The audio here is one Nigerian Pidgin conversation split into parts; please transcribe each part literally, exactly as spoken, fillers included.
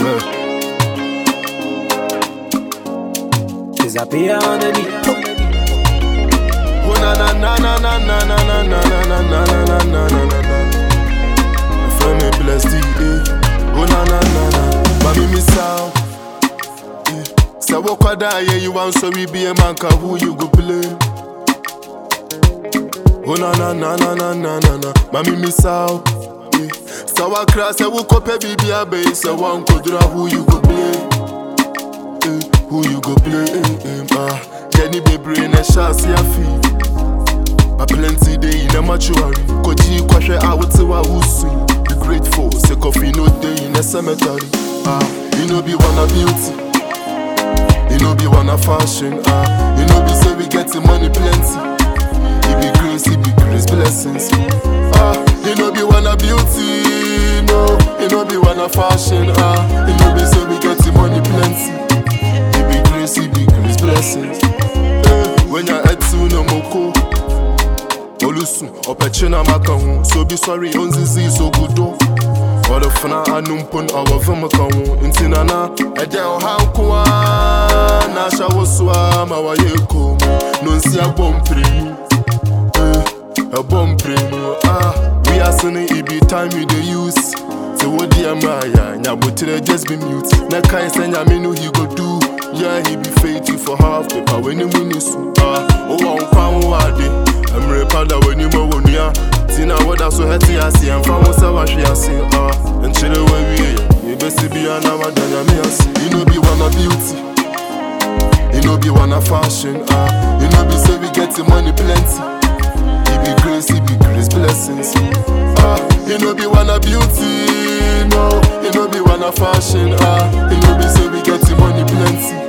Disappear on the beat. Oh na na na na na na na na na na na na na na na na. I feel me blessed eh. Oh na na na na. Mami miss out. So what could I hear you want so we be a man ka who you go play? Oh na na na na na na na na. Mami miss out. So I cry say we could pay baby a base. So one could do who you go play? Who you go play? Ah, Jenny baby in a shot see a fee. A plenty day in a mortuary. Koji kwashe out to a wusu. Be grateful, say coffee no day in a cemetery. Ah, you know be one a beauty. You know be one a fashion. Ah, you know be say we get the money plenty. It be grace, it be grace blessings. Ah, you know be one a beauty. No, you know be one a fashion. Ah, you know be say we get the money plenty. See big blessings. Eh, when you're at two no moko, Olusun, opechina makahu. So be sorry, onzizi so good do. Or the fana anumpun our vamakahu. Intinana, a down hankwa. Nasha waswa, mawa yeko. Nonsi a bomb prenu. Eh, a bomb prenu. Ah, we are sunny, it be time you the use. So what dear Maya, Nabutire just be mute. Nakai senya menu he go do. Yeah, he be faithful for half the power when you win his ah. Oh, I'm found one day. I'm repada when you mo when ya. Tina what I so healthy I see. I'm found so much I see. Ah, and chill away we. You best be an amadana me I see. You know be one a beauty. You know be one a fashion. Ah, you know be say we get the money plenty. It be grace, it be grace blessings. Ah, you know be one a beauty. No, you know be one a fashion. Ah, you know be say we get the money plenty.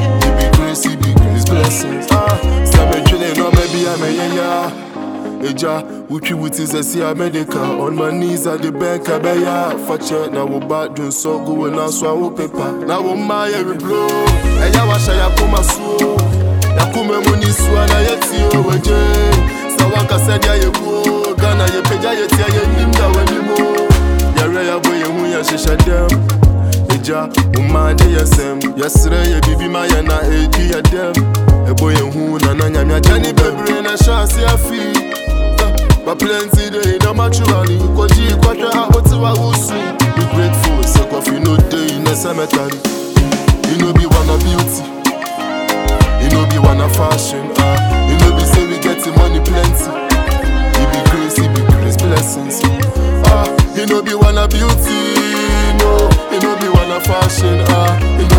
Ah, Samuel Chile, no, maybe I'm a yeah. Eja, Wuchi with is a sea medica. On my knees at the bank, I bear ya. Fatcha, now we're back doing so good and now swallow paper. Now we're my every blow. And ya wash ya kuma so. Yakume muni swana yeti oweje. Sawaka said ya ye go. Gana ye peja ye tia ye nimda wenimo. Ya reya boy ye mu ya shisha dem. Eja, umade yesem. Yesre ye bibi ma ya na eji ya dem. Boy, who na na nyamia Jenny baby in a shot see a fee. But plenty day no naturally. Koji kwasha out to a wusu. Be grateful, say coffee no day in a cemetery. You know be one a beauty. You know be one a fashion. Ah, you know be say we get the money plenty. It be grace, it be grace blessings. Ah, you know be one a beauty. No, you know be one a fashion. Ah, you know